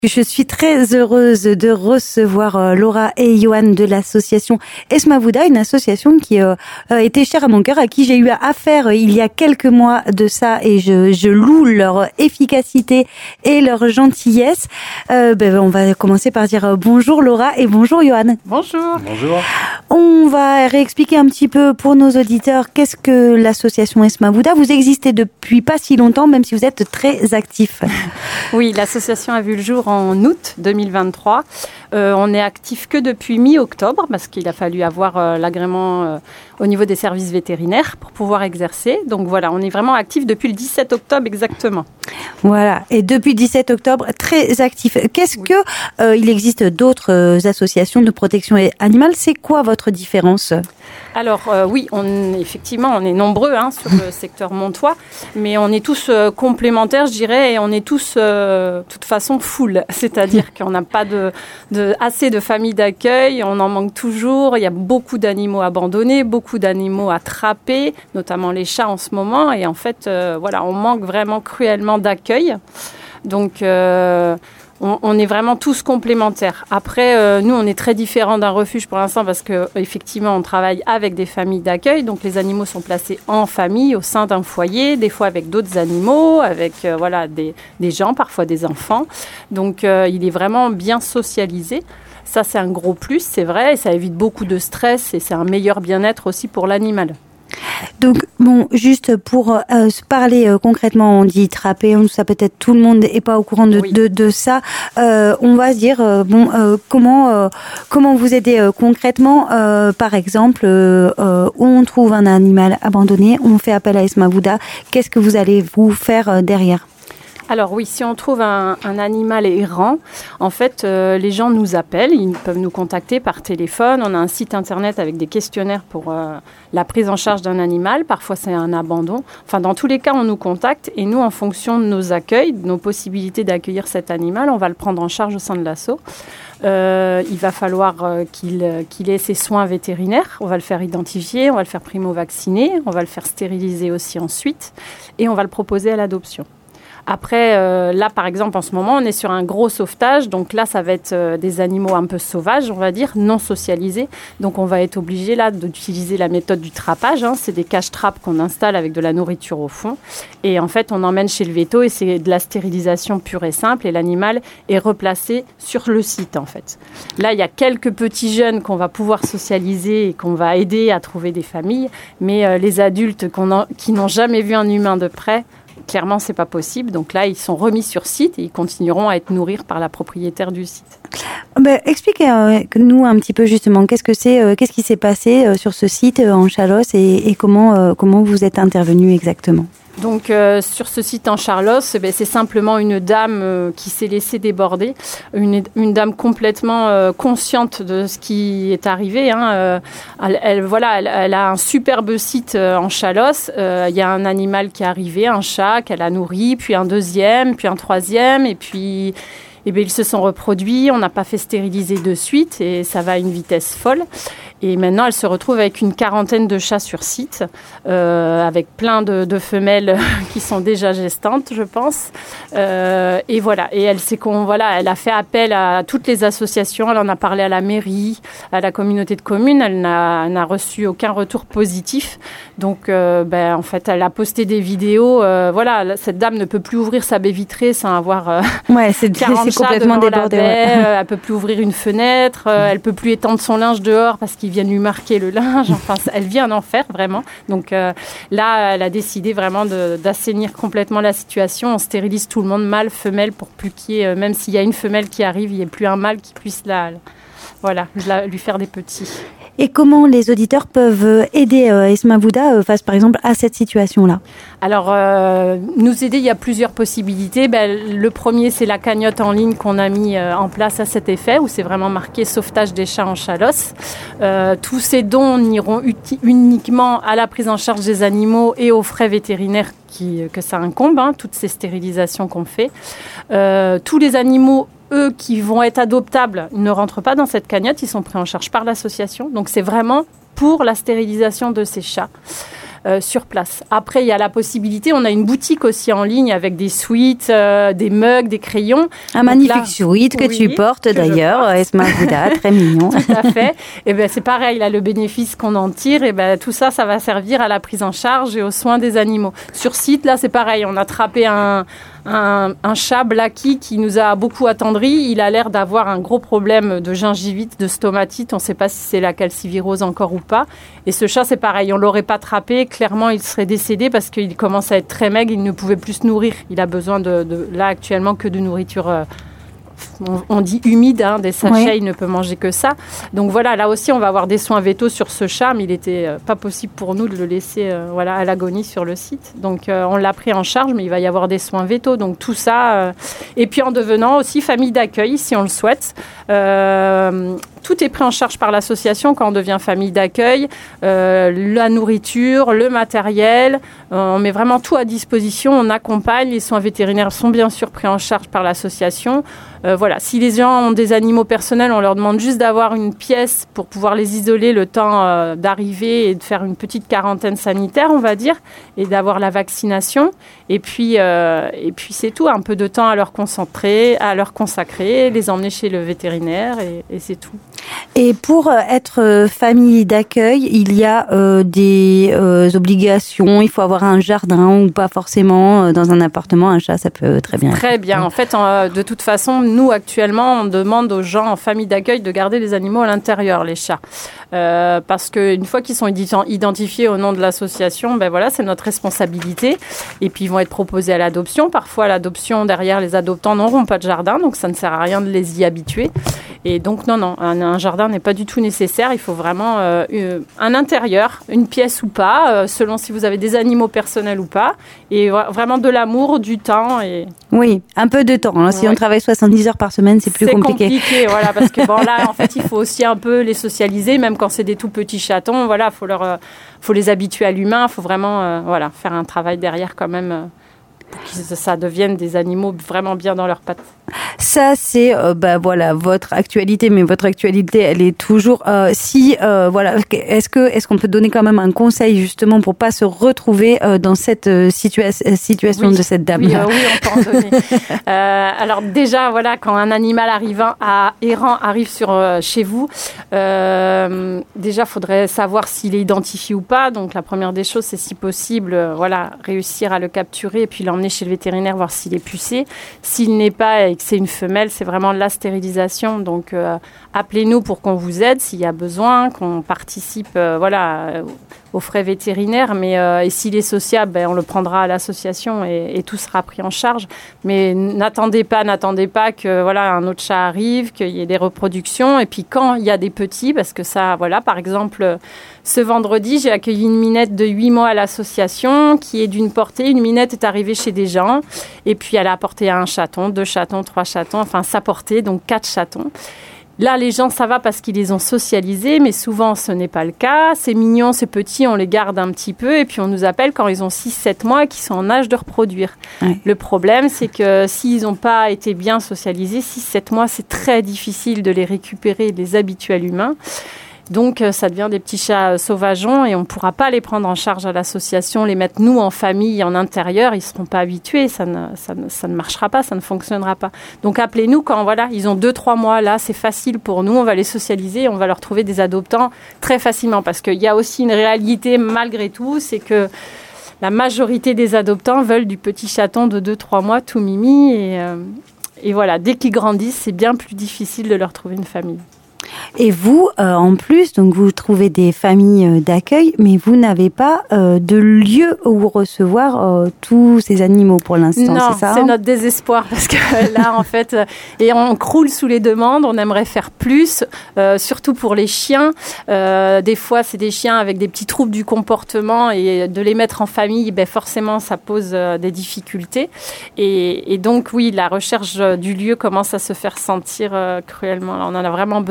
Je suis très heureuse de recevoir Laura et Johan de l'association Esmavouda, une association qui était chère à mon cœur, à qui j'ai eu affaire il y a quelques mois de ça, et je loue leur efficacité et leur gentillesse. On va commencer par dire bonjour Laura et bonjour Johan. Bonjour. Bonjour. On va réexpliquer un petit peu pour nos auditeurs qu'est-ce que l'association Esmavouda. Vous existez depuis pas si longtemps, même si vous êtes très actifs. Oui, l'association a vu le jour en août 2023. On est actif que depuis mi-octobre parce qu'il a fallu avoir l'agrément au niveau des services vétérinaires pour pouvoir exercer. Donc voilà, on est vraiment actif depuis le 17 octobre exactement. Voilà, et depuis le 17 octobre, très actif. Qu'est-ce que il existe d'autres associations de protection animale? C'est quoi votre différence? Alors oui, effectivement, on est nombreux sur le secteur montois, mais on est tous complémentaires, je dirais, et on est tous, de toute façon, full. C'est-à-dire qu'on n'a pas assez de familles d'accueil, on en manque toujours. Il y a beaucoup d'animaux abandonnés, beaucoup d'animaux attrapés, notamment les chats en ce moment. Et en fait, on manque vraiment cruellement d'accueil. Donc, on est vraiment tous complémentaires. Après, nous, on est très différents d'un refuge pour l'instant parce qu'effectivement, on travaille avec des familles d'accueil. Donc, les animaux sont placés en famille, au sein d'un foyer, des fois avec d'autres animaux, avec des gens, parfois des enfants. Donc, il est vraiment bien socialisé. Ça, c'est un gros plus, c'est vrai. Et ça évite beaucoup de stress et c'est un meilleur bien-être aussi pour l'animal. Donc, juste pour se parler concrètement, on dit trapper, ça peut-être tout le monde n'est pas au courant de ça. On va se dire, comment vous aider concrètement, par exemple, où on trouve un animal abandonné, on fait appel à Esmavouda, qu'est-ce que vous allez vous faire derrière ? Alors oui, si on trouve un animal errant, en fait, les gens nous appellent, ils peuvent nous contacter par téléphone. On a un site internet avec des questionnaires pour la prise en charge d'un animal. Parfois, c'est un abandon. Enfin, dans tous les cas, on nous contacte et nous, en fonction de nos accueils, de nos possibilités d'accueillir cet animal, on va le prendre en charge au sein de l'asso. Il va falloir qu'il ait ses soins vétérinaires. On va le faire identifier, on va le faire primo-vacciner, on va le faire stériliser aussi ensuite et on va le proposer à l'adoption. Après, là, par exemple, en ce moment, on est sur un gros sauvetage. Donc là, ça va être des animaux un peu sauvages, on va dire, non socialisés. Donc, on va être obligé, là, d'utiliser la méthode du trappage. C'est des cages-trappes qu'on installe avec de la nourriture au fond. Et en fait, on emmène chez le véto et c'est de la stérilisation pure et simple. Et l'animal est replacé sur le site, en fait. Là, il y a quelques petits jeunes qu'on va pouvoir socialiser et qu'on va aider à trouver des familles. Mais les adultes qui n'ont jamais vu un humain de près, clairement, c'est pas possible. Donc là, ils sont remis sur site et ils continueront à être nourris par la propriétaire du site. Expliquez-nous un petit peu justement qu'est-ce qui s'est passé sur ce site en Chalosse et comment vous êtes intervenu exactement. Donc sur ce site en Charlos, c'est simplement une dame qui s'est laissée déborder, une dame complètement consciente de ce qui est arrivé. Elle a un superbe site en Chalos. Il y a un animal qui est arrivé, un chat qu'elle a nourri, puis un deuxième, puis un troisième, et puis ils se sont reproduits. On n'a pas fait stériliser de suite et ça va à une vitesse folle. Et maintenant, elle se retrouve avec une quarantaine de chats sur site, avec plein de femelles qui sont déjà gestantes, je pense. Et voilà. Et elle a fait appel à toutes les associations. Elle en a parlé à la mairie, à la communauté de communes. Elle n'a reçu aucun retour positif. Donc, en fait, elle a posté des vidéos. Cette dame ne peut plus ouvrir sa baie vitrée sans avoir 40 chats complètement débordé. Elle peut plus ouvrir une fenêtre. Elle peut plus étendre son linge dehors parce qu'il viennent lui marquer le linge. Enfin, elle vit un enfer, vraiment. Donc là, elle a décidé vraiment d'assainir complètement la situation. On stérilise tout le monde, mâle, femelle, pour plus qu'il y ait, même s'il y a une femelle qui arrive, il n'y ait plus un mâle qui puisse lui faire des petits. Et comment les auditeurs peuvent aider Esmavouda face, par exemple, à cette situation-là ? Alors, nous aider, il y a plusieurs possibilités. Le premier, c'est la cagnotte en ligne qu'on a mis en place à cet effet, où c'est vraiment marqué « Sauvetage des chats en Chalosse ». Tous ces dons n'iront uniquement à la prise en charge des animaux et aux frais vétérinaires que ça incombe, toutes ces stérilisations qu'on fait. Tous les animaux, eux, qui vont être adoptables, ne rentrent pas dans cette cagnotte, ils sont pris en charge par l'association. Donc, c'est vraiment pour la stérilisation de ces chats. sur place. Après, il y a la possibilité, on a une boutique aussi en ligne avec des sweats, des mugs, des crayons. Un magnifique sweat que tu portes d'ailleurs, Esma Bouda, très mignon. Tout à fait. Et ben c'est pareil, là, le bénéfice qu'on en tire, et ben tout ça va servir à la prise en charge et aux soins des animaux. Sur site, là, c'est pareil, on a attrapé un chat Blacky qui nous a beaucoup attendri. Il a l'air d'avoir un gros problème de gingivite, de stomatite. On ne sait pas si c'est la calcivirose encore ou pas. Et ce chat, c'est pareil. On ne l'aurait pas attrapé. Clairement, il serait décédé parce qu'il commence à être très maigre. Il ne pouvait plus se nourrir. Il a besoin là, actuellement, que de nourriture on dit humide, des sachets, il ne peut manger que ça. Donc voilà, là aussi, on va avoir des soins vétos sur ce chat, mais il n'était pas possible pour nous de le laisser à l'agonie sur le site. Donc on l'a pris en charge, mais il va y avoir des soins vétos. Donc tout ça, et puis en devenant aussi famille d'accueil, si on le souhaite. Tout est pris en charge par l'association quand on devient famille d'accueil, la nourriture, le matériel, on met vraiment tout à disposition, on accompagne, les soins vétérinaires sont bien sûr pris en charge par l'association. Voilà, si les gens ont des animaux personnels, on leur demande juste d'avoir une pièce pour pouvoir les isoler le temps d'arriver et de faire une petite quarantaine sanitaire, on va dire, et d'avoir la vaccination. Et puis c'est tout, un peu de temps à leur consacrer, les emmener chez le vétérinaire et c'est tout. Et pour être famille d'accueil, il y a des obligations. Il faut avoir un jardin ou pas forcément dans un appartement. Un chat, ça peut très bien. Très bien. En fait, de toute façon, nous actuellement, on demande aux gens en famille d'accueil de garder les animaux à l'intérieur, les chats, parce qu'une fois qu'ils sont identifiés au nom de l'association, ben voilà, c'est notre responsabilité. Et puis ils vont être proposés à l'adoption. Parfois, à l'adoption, derrière, les adoptants n'auront pas de jardin, donc ça ne sert à rien de les y habituer. Et donc non, un jardin n'est pas du tout nécessaire. Il faut vraiment un intérieur, une pièce ou pas, selon si vous avez des animaux personnels ou pas. Et vraiment de l'amour, du temps. Oui, un peu de temps. Si on travaille 70 heures par semaine, c'est plus compliqué. C'est compliqué, voilà, parce que là, en fait, il faut aussi un peu les socialiser, même quand c'est des tout petits chatons. Voilà, faut les habituer à l'humain. Il faut vraiment faire un travail derrière quand même. Pour que ça devienne des animaux vraiment bien dans leurs pattes. Ça, c'est votre actualité, mais votre actualité, elle est toujours est-ce qu'on peut donner quand même un conseil justement pour pas se retrouver dans cette situation de cette dame? Oui, on peut en donner. Alors déjà, voilà, quand un animal errant arrive chez vous, déjà, faudrait savoir s'il est identifié ou pas. Donc la première des choses, c'est si possible, réussir à le capturer et puis l'emmener chez le vétérinaire voir s'il est pucé. S'il n'est pas et que c'est une femelle, c'est vraiment la stérilisation. Donc, appelez-nous pour qu'on vous aide s'il y a besoin, qu'on participe aux frais vétérinaires. Mais et s'il est sociable, on le prendra à l'association et tout sera pris en charge. Mais n'attendez pas que un autre chat arrive, qu'il y ait des reproductions. Et puis quand il y a des petits, parce que ça, par exemple, ce vendredi, j'ai accueilli une minette de 8 mois à l'association qui est d'une portée. Une minette est arrivée chez des gens et puis elle a apporté un chaton, 2 chatons, 3 chatons, enfin sa portée, donc 4 chatons. Là, les gens, ça va parce qu'ils les ont socialisés, mais souvent, ce n'est pas le cas. C'est mignon, c'est petit, on les garde un petit peu et puis on nous appelle quand ils ont 6-7 mois et qu'ils sont en âge de reproduire. Ouais. Le problème, c'est que s'ils n'ont pas été bien socialisés, 6-7 mois, c'est très difficile de les récupérer et de les habituer à l'humain. Donc, ça devient des petits chats sauvageons et on ne pourra pas les prendre en charge à l'association, les mettre, nous, en famille, en intérieur. Ils ne seront pas habitués. Ça ne marchera pas, ça ne fonctionnera pas. Donc, appelez-nous quand, ils ont 2-3 mois. Là, c'est facile pour nous. On va les socialiser et on va leur trouver des adoptants très facilement. Parce qu'il y a aussi une réalité, malgré tout, c'est que la majorité des adoptants veulent du petit chaton de 2-3 mois, tout mimi. Et voilà, dès qu'ils grandissent, c'est bien plus difficile de leur trouver une famille. Et vous, en plus, donc vous trouvez des familles d'accueil, mais vous n'avez pas de lieu où recevoir tous ces animaux pour l'instant, non, c'est ça? C'est notre désespoir parce que là, en fait, et on croule sous les demandes. On aimerait faire plus, surtout pour les chiens. Des fois, c'est des chiens avec des petits troubles du comportement et de les mettre en famille, forcément, ça pose des difficultés. Et donc, oui, la recherche du lieu commence à se faire sentir cruellement. Là, on en a vraiment besoin. Donc,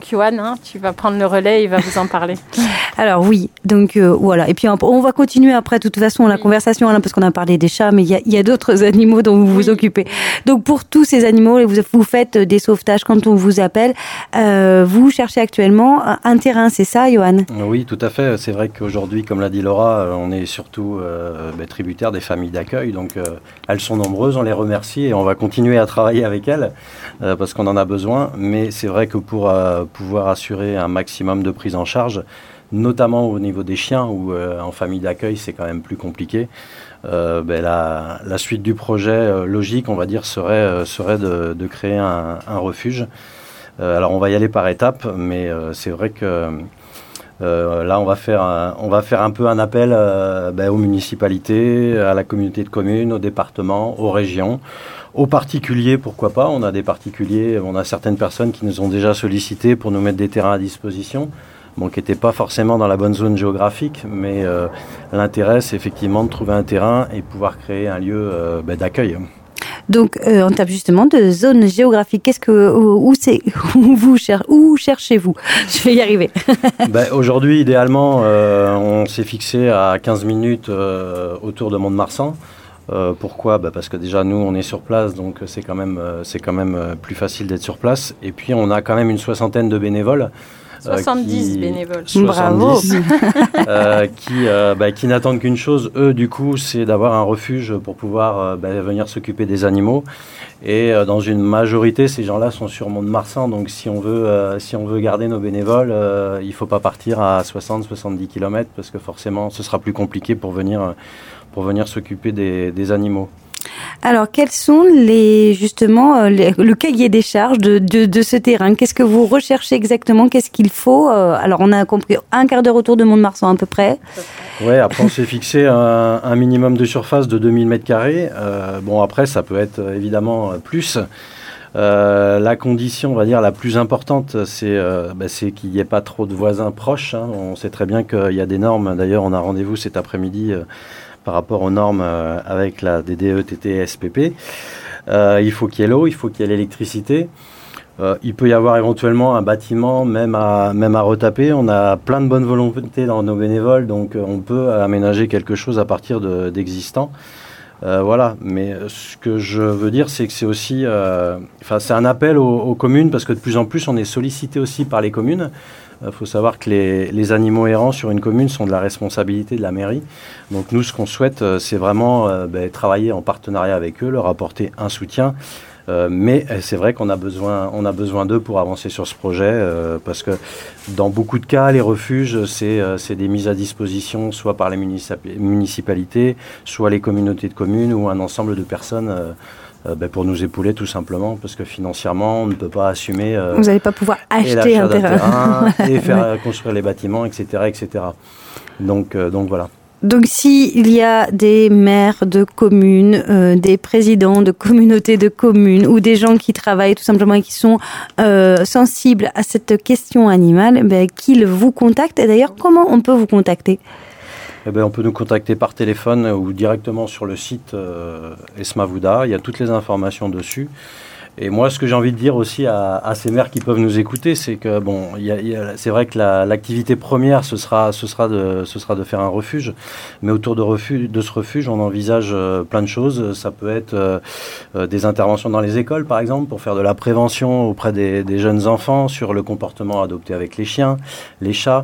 Donc, Yoann, tu vas prendre le relais, il va vous en parler. Alors oui, donc voilà. Et puis on va continuer après, de toute façon, la conversation, Alain, parce qu'on a parlé des chats, mais il y a d'autres animaux dont vous vous occupez. Donc pour tous ces animaux, vous faites des sauvetages quand on vous appelle. Vous cherchez actuellement un terrain, c'est ça, Yoann ? Oui, tout à fait. C'est vrai qu'aujourd'hui, comme l'a dit Laura, on est surtout tributaire des familles d'accueil. Donc elles sont nombreuses, on les remercie et on va continuer à travailler avec elles parce qu'on en a besoin. Mais c'est vrai que pour pouvoir assurer un maximum de prise en charge, notamment au niveau des chiens où en famille d'accueil c'est quand même plus compliqué. La suite du projet logique, on va dire, serait de créer un refuge. Alors on va y aller par étapes, mais c'est vrai que là on va faire un peu un appel aux municipalités, à la communauté de communes, aux départements, aux régions, aux particuliers, pourquoi pas. On a des particuliers, on a certaines personnes qui nous ont déjà sollicité pour nous mettre des terrains à disposition. Bon, qui n'était pas forcément dans la bonne zone géographique, mais l'intérêt, c'est effectivement de trouver un terrain et pouvoir créer un lieu d'accueil. Donc, en termes justement de zone géographique, où cherchez-vous ? Je vais y arriver. Aujourd'hui, idéalement, on s'est fixé à 15 minutes autour de Mont-de-Marsan. Pourquoi ? Parce que déjà, nous, on est sur place, donc c'est quand même plus facile d'être sur place. Et puis, on a quand même une soixantaine de bénévoles. 70 bénévoles. 70, qui n'attendent qu'une chose, eux, du coup, c'est d'avoir un refuge pour pouvoir venir s'occuper des animaux. Et dans une majorité, ces gens-là sont sur Mont-de-Marsan. Donc, si on veut garder nos bénévoles, il ne faut pas partir à 60-70 km parce que forcément, ce sera plus compliqué pour venir s'occuper des animaux. Alors, quels sont le cahier des charges de ce terrain ? Qu'est-ce que vous recherchez exactement ? Qu'est-ce qu'il faut ? Alors, on a compris un quart d'heure autour de Mont-de-Marsan à peu près. Ouais, après on s'est fixé un minimum de surface de 2000 m². Après, ça peut être évidemment plus. La condition, on va dire, la plus importante, c'est qu'il n'y ait pas trop de voisins proches. On sait très bien qu'il y a des normes. D'ailleurs, on a rendez-vous cet après-midi par rapport aux normes avec la DDE-TT SPP. Il faut qu'il y ait l'eau, il faut qu'il y ait l'électricité. Il peut y avoir éventuellement un bâtiment même à retaper. On a plein de bonne volonté dans nos bénévoles, donc on peut aménager quelque chose à partir d'existants. Voilà, mais ce que je veux dire, c'est que c'est aussi... c'est un appel aux communes, parce que de plus en plus, on est sollicité aussi par les communes. Il faut savoir que les animaux errants sur une commune sont de la responsabilité de la mairie. Donc nous, ce qu'on souhaite, c'est vraiment travailler en partenariat avec eux, leur apporter un soutien. Mais c'est vrai qu'on a besoin d'eux pour avancer sur ce projet, parce que dans beaucoup de cas, les refuges, c'est des mises à disposition soit par les municipalités, soit les communautés de communes ou un ensemble de personnes pour nous épauler tout simplement, parce que financièrement, on ne peut pas assumer... vous n'allez pas pouvoir acheter un terrain et faire construire les bâtiments, etc. Donc voilà. Donc, s'il y a des maires de communes, des présidents de communautés de communes ou des gens qui travaillent tout simplement et qui sont sensibles à cette question animale, qu'ils vous contactent. Et d'ailleurs, comment on peut vous contacter ? On peut nous contacter par téléphone ou directement sur le site Esmavouda. Il y a toutes les informations dessus. Et moi, ce que j'ai envie de dire aussi à ces maires qui peuvent nous écouter, c'est que c'est vrai que l'activité première, ce sera de faire un refuge, mais autour de ce refuge, on envisage plein de choses. Ça peut être des interventions dans les écoles, par exemple, pour faire de la prévention auprès des jeunes enfants sur le comportement adopté avec les chiens, les chats.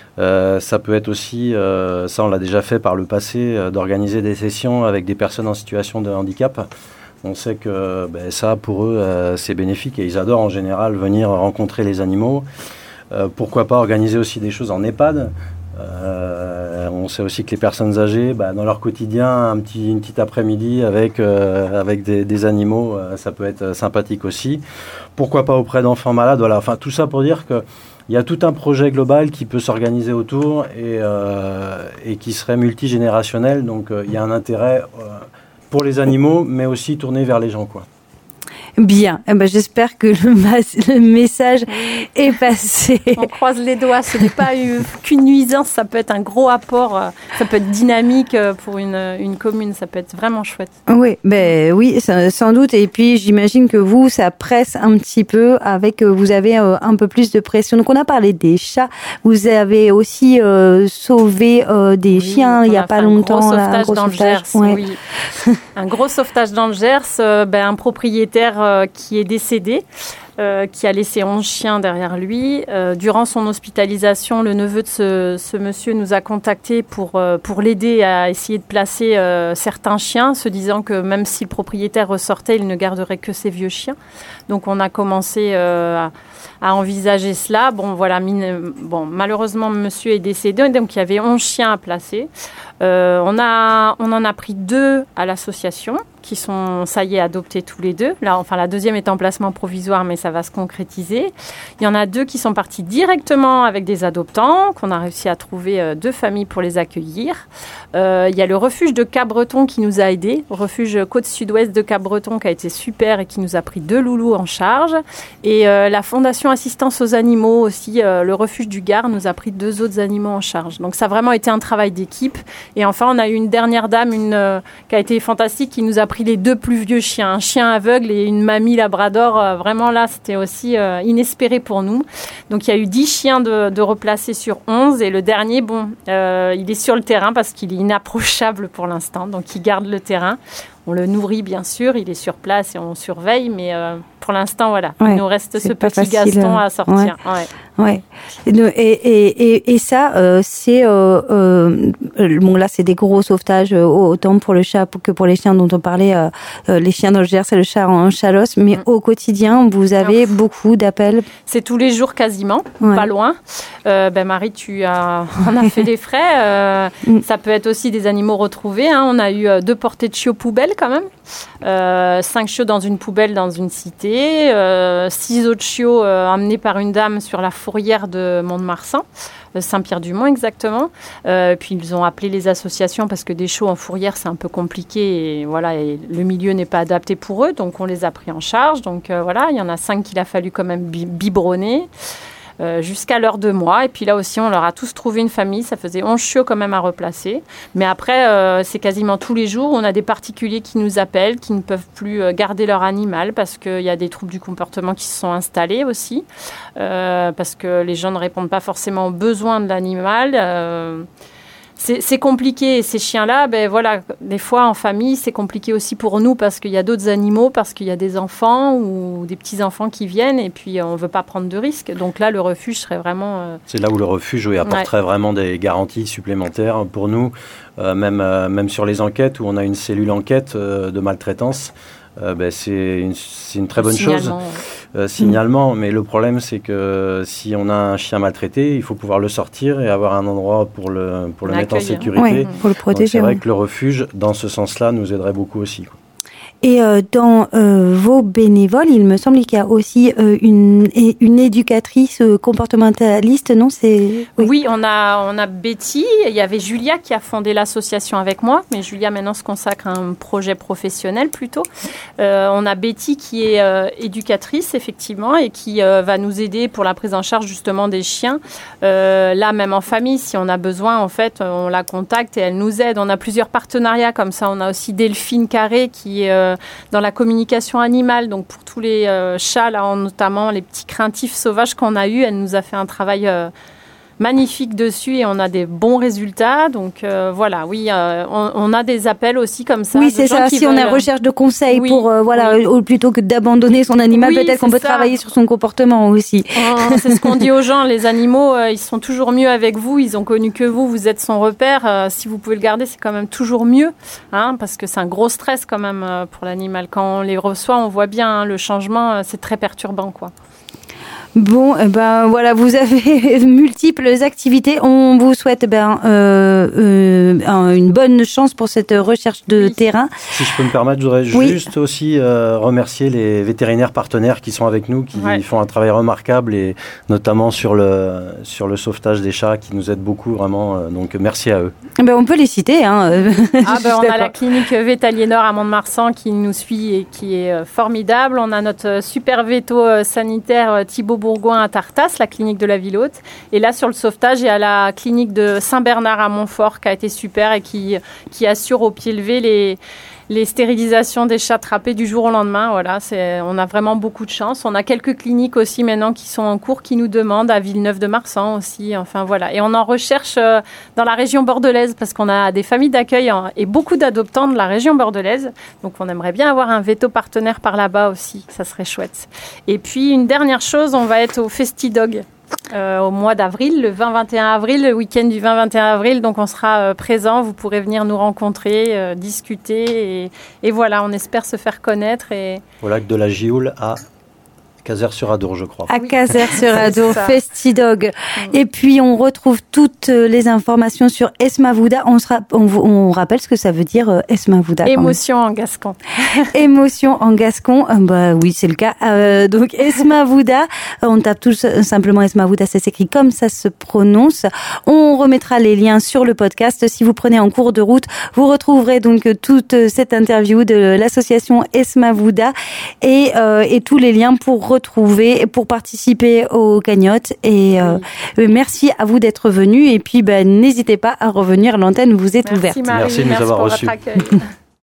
Ça peut être aussi, ça on l'a déjà fait par le passé, d'organiser des sessions avec des personnes en situation de handicap. On sait que ça, pour eux, c'est bénéfique et ils adorent en général venir rencontrer les animaux. Pourquoi pas organiser aussi des choses en EHPAD. On sait aussi que les personnes âgées, dans leur quotidien, une petite après-midi avec des animaux, ça peut être sympathique aussi. Pourquoi pas auprès d'enfants malades. Voilà. Enfin, tout ça pour dire que il y a tout un projet global qui peut s'organiser autour et qui serait multigénérationnel. Donc, il y a un intérêt pour les animaux, mais aussi tourné vers les gens, quoi. Bien. J'espère que le message est passé. On croise les doigts. Ce n'est pas qu'une nuisance. Ça peut être un gros apport. Ça peut être dynamique pour une commune. Ça peut être vraiment chouette. Oui, oui, sans doute. Et puis, j'imagine que vous, ça presse un petit peu avec, vous avez un peu plus de pression. Donc, on a parlé des chats. Vous avez aussi sauvé des chiens il n'y a pas longtemps. Un gros sauvetage dans le Gers. Oui. Un gros sauvetage dans le Gers. Un propriétaire qui est décédé. Qui a laissé 11 chiens derrière lui. Durant son hospitalisation, le neveu de ce monsieur nous a contactés pour l'aider à essayer de placer certains chiens, se disant que même si le propriétaire ressortait, il ne garderait que ses vieux chiens. Donc on a commencé à envisager cela. Malheureusement, monsieur est décédé, donc il y avait 11 chiens à placer. On en a pris 2 à l'association, qui sont, ça y est, adoptés tous les 2. Là, la deuxième est en placement provisoire, mais ça va se concrétiser. Il y en a 2 qui sont partis directement avec des adoptants, qu'on a réussi à trouver 2 familles pour les accueillir. Il y a le refuge de Cap-Breton qui nous a aidés, refuge côte sud-ouest de Cap-Breton qui a été super et qui nous a pris 2 loulous en charge. Et la Fondation Assistance aux Animaux aussi, le refuge du Gard, nous a pris 2 autres animaux en charge. Donc ça a vraiment été un travail d'équipe. Et enfin, on a eu une dernière dame qui a été fantastique, qui nous a pris les 2 plus vieux chiens, un chien aveugle et une mamie labrador. Vraiment là, c'était aussi inespéré pour nous. Donc il y a eu 10 chiens de replacer sur 11 et le dernier, il est sur le terrain parce qu'il est inapprochable pour l'instant, donc il garde le terrain. On le nourrit bien sûr, il est sur place et on surveille, mais pour l'instant, voilà, il nous reste ce petit Gaston à sortir. Ouais. Et ça, c'est là, c'est des gros sauvetages autant pour le chat que pour les chiens dont on parlait, les chiens dans le Gers, c'est le chat en Chalosse. Mais au quotidien, vous avez beaucoup d'appels. C'est tous les jours quasiment, pas loin. Marie, tu en as fait les frais. Ça peut être aussi des animaux retrouvés. On a eu 2 portées de chiots poubelles quand même. 5 chiots dans une poubelle dans une cité. 6 autres chiots amenés par une dame sur la fourrière de Mont-de-Marsan, Saint-Pierre-du-Mont exactement. Puis ils ont appelé les associations parce que des chiots en fourrière c'est un peu compliqué et le milieu n'est pas adapté pour eux, donc on les a pris en charge. Donc il y en a 5 qu'il a fallu quand même biberonner. Jusqu'à l'heure de mois. Et puis là aussi, on leur a tous trouvé une famille. Ça faisait 11 chiots quand même à replacer. Mais après, c'est quasiment tous les jours. On a des particuliers qui nous appellent, qui ne peuvent plus garder leur animal parce qu'il y a des troubles du comportement qui se sont installés aussi. Parce que les gens ne répondent pas forcément aux besoins de l'animal. C'est compliqué. Et ces chiens-là, des fois en famille, c'est compliqué aussi pour nous parce qu'il y a d'autres animaux, parce qu'il y a des enfants ou des petits-enfants qui viennent et puis on ne veut pas prendre de risques. Donc là, le refuge serait vraiment... C'est là où le refuge apporterait vraiment des garanties supplémentaires pour nous, même sur les enquêtes où on a une cellule enquête de maltraitance. C'est une très bonne chose, signalement, mais le problème c'est que si on a un chien maltraité, il faut pouvoir le sortir et avoir un endroit pour le mettre en sécurité. Pour le protéger. Donc c'est vrai que le refuge, dans ce sens-là, nous aiderait beaucoup aussi. Et dans vos bénévoles, il me semble qu'il y a aussi une éducatrice comportementaliste, non? Oui, on a Betty. Il y avait Julia qui a fondé l'association avec moi, mais Julia maintenant se consacre à un projet professionnel plutôt. On a Betty qui est éducatrice effectivement et qui va nous aider pour la prise en charge justement des chiens. Là, même en famille, si on a besoin, en fait, on la contacte et elle nous aide. On a plusieurs partenariats comme ça. On a aussi Delphine Carré qui est dans la communication animale, donc pour tous les chats, là, notamment les petits craintifs sauvages qu'on a eus, elle nous a fait un travail magnifique dessus et on a des bons résultats. Donc on a des appels aussi comme ça. Oui, c'est ça. Si on est en recherche de conseils pour plutôt que d'abandonner son animal, peut-être qu'on peut travailler sur son comportement aussi. C'est ce qu'on dit aux gens. Les animaux, ils sont toujours mieux avec vous. Ils ont connu que vous. Vous êtes son repère. Si vous pouvez le garder, c'est quand même toujours mieux, parce que c'est un gros stress quand même pour l'animal. Quand on les reçoit, on voit bien le changement. C'est très perturbant, quoi. Bon, voilà, vous avez multiples activités. On vous souhaite une bonne chance pour cette recherche de terrain. Si je peux me permettre, je voudrais juste aussi remercier les vétérinaires partenaires qui sont avec nous, qui font un travail remarquable, et notamment sur le sauvetage des chats, qui nous aident beaucoup vraiment. Donc merci à eux. On peut les citer. On a la clinique Vétaliénor à Mont-de-Marsan qui nous suit et qui est formidable. On a notre super véto sanitaire Thibaut Bourgoin à Tartas, la clinique de la Ville Haute. Et là, sur le sauvetage, il y a la clinique de Saint-Bernard à Montfort qui a été super et qui assure au pied levé les stérilisations des chats attrapés du jour au lendemain. Voilà, on a vraiment beaucoup de chance. On a quelques cliniques aussi maintenant qui sont en cours, qui nous demandent, à Villeneuve-de-Marsan aussi. Enfin voilà, et on en recherche dans la région bordelaise parce qu'on a des familles d'accueil et beaucoup d'adoptants de la région bordelaise. Donc on aimerait bien avoir un veto partenaire par là-bas aussi. Ça serait chouette. Et puis une dernière chose, on va être au Festidog. Au mois d'avril, le 20-21 avril, le week-end du 20-21 avril. Donc, on sera présent. Vous pourrez venir nous rencontrer, discuter. Et voilà, on espère se faire connaître. Au lac de la Gioule à Caser-sur-Adour, je crois. À Caser-sur-Adour, Festidog. Et puis, on retrouve toutes les informations sur Esmavouda. On rappelle ce que ça veut dire, Esmavouda. Émotion en gascon. Émotion en gascon. Oui, c'est le cas. Donc, Esmavouda. On tape tout simplement Esmavouda. Ça s'écrit comme ça se prononce. On remettra les liens sur le podcast. Si vous prenez en cours de route, vous retrouverez donc toute cette interview de l'association Esmavouda et tous les liens pour participer aux cagnottes. Et merci à vous d'être venus. Et puis, n'hésitez pas à revenir. L'antenne vous est ouverte. Merci Marie, merci de nous avoir reçus.